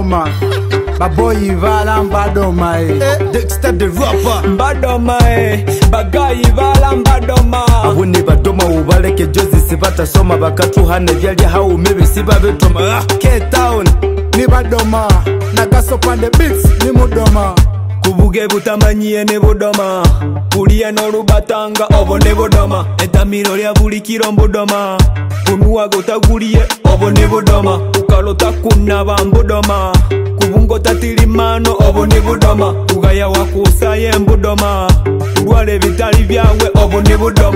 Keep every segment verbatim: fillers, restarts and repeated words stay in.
Mbadoma Baboyi vala Mbadoma eh. Dexter the rapper Mbadoma eh. Bagayi vala Mbadoma Abuni badoma ubaleke jozi sibata soma bakatuhane byali hau mebe siba betoma K-Town ni Badoma Nagaso pande beats ni Mudoma Kubuge butamanyiye ne Budoma Kuliye n'olubatanga obo ne Budoma Etamiro lya buli kiro Mbudoma Kunuwa gotaguliye obo ne Budoma Ukalota kunaba Mbudoma Kubungo tatilimano obo ne Budoma Ugaya wakusaye Mbudoma Ulwale vitali byawe obo ne Budoma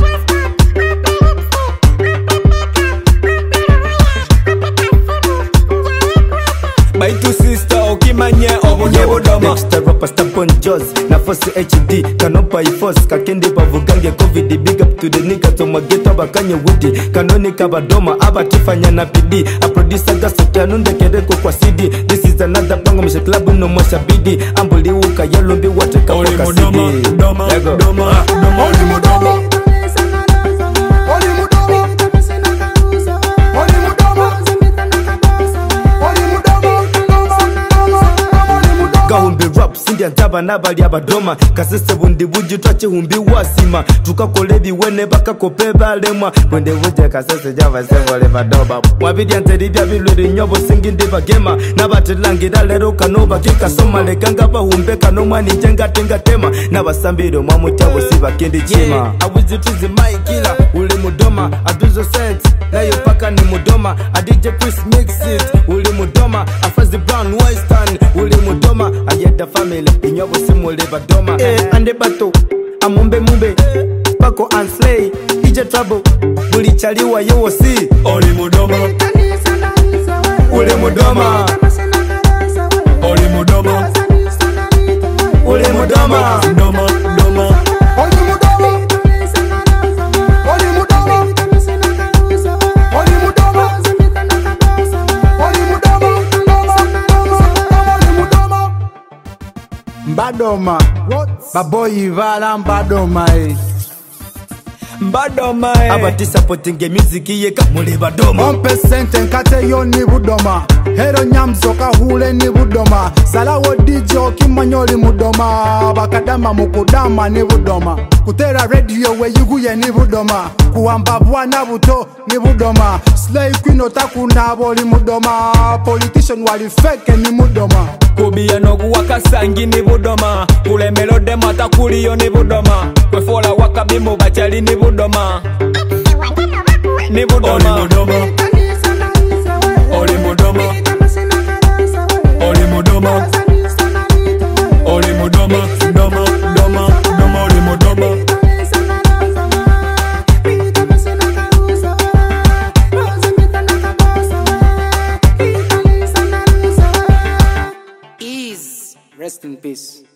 Baitu sister okimanye obo ne Budoma Dexter rapper step on jaws na force H D Kanopa force kakende bavugange covid. Big up to the niggas to mageta bakanye woody Kanoni kabadoma abatifanya na P D A producer gaso kanunde kereko kwa C D. This is another bango mshe club no mwasha bidi Ambuli uka yalumbi wate kapoka C D Doma, Doma, Doma, Doma Oli Mudoma Gahumbi rap sindi antaba nabali abadoma Kasese bundi buji twachi humbi wasima Tukakole biwene baka kope balemwa Bundi buji kasese java sevole badoba Mwabidi anteri bia bilwiri nyobo singi ndiba gema Nabati langi dalero kanoba kika soma Lekanga bahumbe kanoma ni jenga tenga tema Nabasambiro mwamutiawo siba kendi chima yeah. Awizitizi maikila uli Mudoma Aduzo set na yopaka ni Mudoma A D J Chris mix it uli Mudoma Afazi Brown Western uli Mudoma Ayeda family inyobo simule Badoma eh, ande bato amumbe mumbe Pako and slay ije trouble Buli chaliwa yewo si Oli Mudoma uli Mudoma Oli Mudoma uli Mudoma Doma, Doma Oli Mudoma Oli Mudoma Oli Mudoma Oli Mudoma Mbadoma Baboyi vala Mbadoma eh. Mbadoma eh. Abati supporting music ye kamule Badoma Ompe sente nkate yo ni Budoma Hero nyamzo kahule ni Budoma Salawo D J okimanyoli Mudoma Bakadama mukudama ni Budoma Kutera radio we yuguye ni Budoma Kuamba bwana buto ni Budoma Slay queen otaku nabo ni Mudoma Politician wali feke ni Mudoma Kubiya nokuwaka sangi ni Budoma Kule melode mata kuliyo ni Budoma Kwefola wakabimu bachali ni Budoma Ni Budoma Oli Mudoma Oli Mudoma Oli Mudoma Oli Mudoma Doma, Doma, Doma Oli Mudoma Ease, rest in peace.